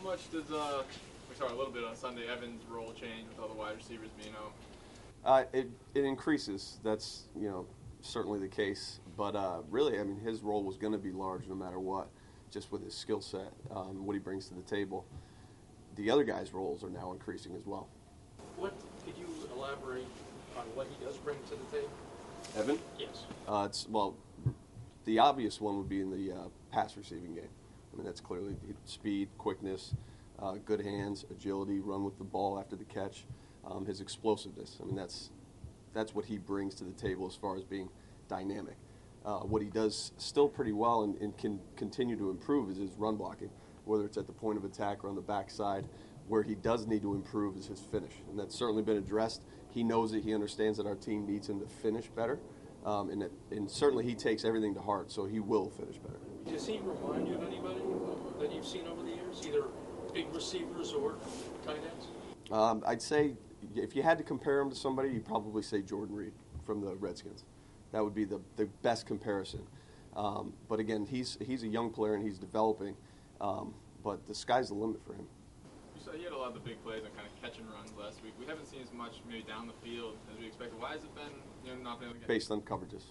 much does we saw a little bit on Sunday Evans' role change with all the wide receivers being out? It increases. That's certainly the case. But really, I mean, his role was going to be large no matter what, just with his skill set, what he brings to the table. The other guys' roles are now increasing as well. What could you elaborate on what he does bring to the table? Evan? Yes. The obvious one would be in the pass receiving game. I mean, that's clearly speed, quickness, good hands, agility, run with the ball after the catch, his explosiveness. I mean, that's what he brings to the table as far as being dynamic. What he does still pretty well and can continue to improve is his run blocking, whether it's at the point of attack or on the backside. Where he does need to improve is his finish, and that's certainly been addressed. He knows it. He understands that our team needs him to finish better, and certainly he takes everything to heart, so he will finish better. Does he remind you of anybody that you've seen over the years, either big receivers or tight ends? I'd say if you had to compare him to somebody, you'd probably say Jordan Reed from the Redskins. That would be the best comparison. But again, he's a young player and he's developing, but the sky's the limit for him. You had a lot of the big plays and kind of catch and runs last week. We haven't seen as much maybe down the field as we expected. Why has it been not been able to get based on coverages?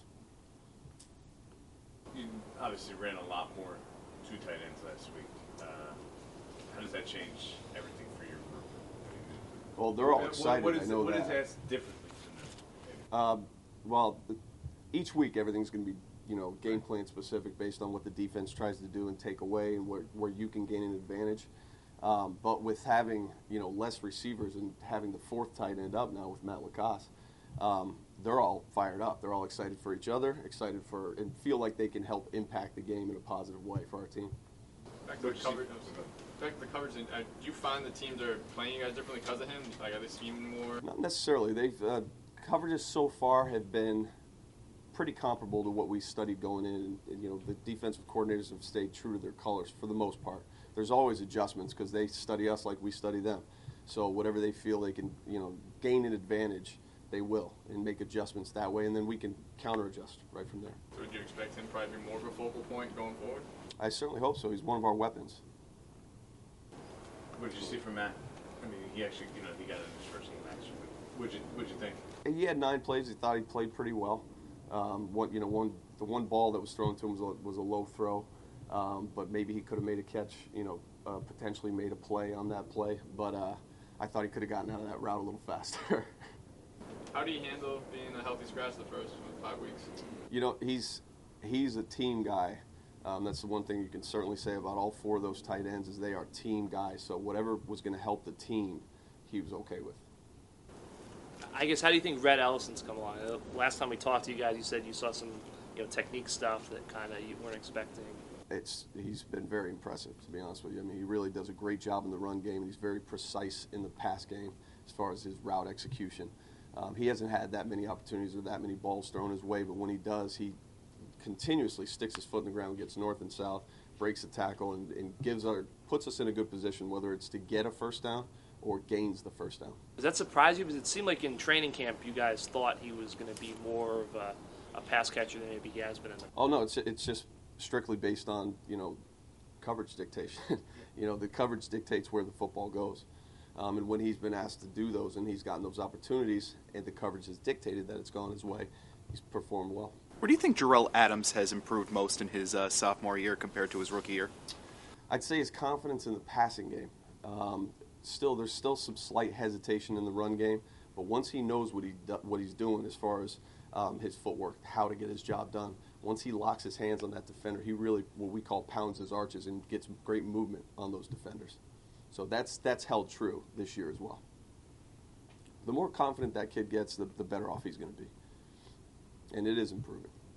You obviously ran a lot more two tight ends last week. How does that change everything for your group? Well, they're all excited. What I know what that. is that differently from them? Each week everything's going to be game plan specific based on what the defense tries to do and take away and where you can gain an advantage. But with having less receivers and having the fourth tight end up now with Matt Lacoste, they're all fired up. They're all excited for each other, and feel like they can help impact the game in a positive way for our team. Back to the coverage. Do you find the teams are playing you guys differently because of him? Like, are they scheming more? Not necessarily. Coverages so far have been pretty comparable to what we studied going in. And, the defensive coordinators have stayed true to their colors for the most part. There's always adjustments because they study us like we study them. So whatever they feel they can, gain an advantage, they will, and make adjustments that way, and then we can counter-adjust right from there. So would you expect him to probably be more of a focal point going forward? I certainly hope so. He's one of our weapons. What did you see from Matt? I mean, he actually, he got in his first game action. What'd you think? He had 9 plays. He thought he played pretty well. The one ball that was thrown to him was a low throw. But maybe he could have made a catch, potentially made a play on that play. But I thought he could have gotten out of that route a little faster. How do you handle being a healthy scratch the first 5 weeks? He's a team guy. That's the one thing you can certainly say about all 4 of those tight ends is they are team guys. So whatever was going to help the team, he was okay with. I guess, how do you think Rhett Ellison's come along? Last time we talked to you guys, you said you saw some technique stuff that kind of you weren't expecting. He's been very impressive, to be honest with you. I mean, he really does a great job in the run game, and he's very precise in the pass game as far as his route execution. He hasn't had that many opportunities or that many balls thrown his way, but when he does, he continuously sticks his foot in the ground, gets north and south, breaks the tackle, and puts us in a good position, whether it's to get a first down or gains the first down. Does that surprise you? Because it seemed like in training camp you guys thought he was going to be more of a pass catcher than maybe he has been in the. Oh, no, it's just strictly based on, coverage dictation. The coverage dictates where the football goes. And when he's been asked to do those and he's gotten those opportunities and the coverage has dictated that it's gone his way, he's performed well. Where do you think Jerrell Adams has improved most in his sophomore year compared to his rookie year? I'd say his confidence in the passing game. There's still some slight hesitation in the run game, but once he knows what he's doing as far as his footwork, how to get his job done, once he locks his hands on that defender, he really, what we call, pounds his arches and gets great movement on those defenders. So that's held true this year as well. The more confident that kid gets, the better off he's going to be. And it is improving.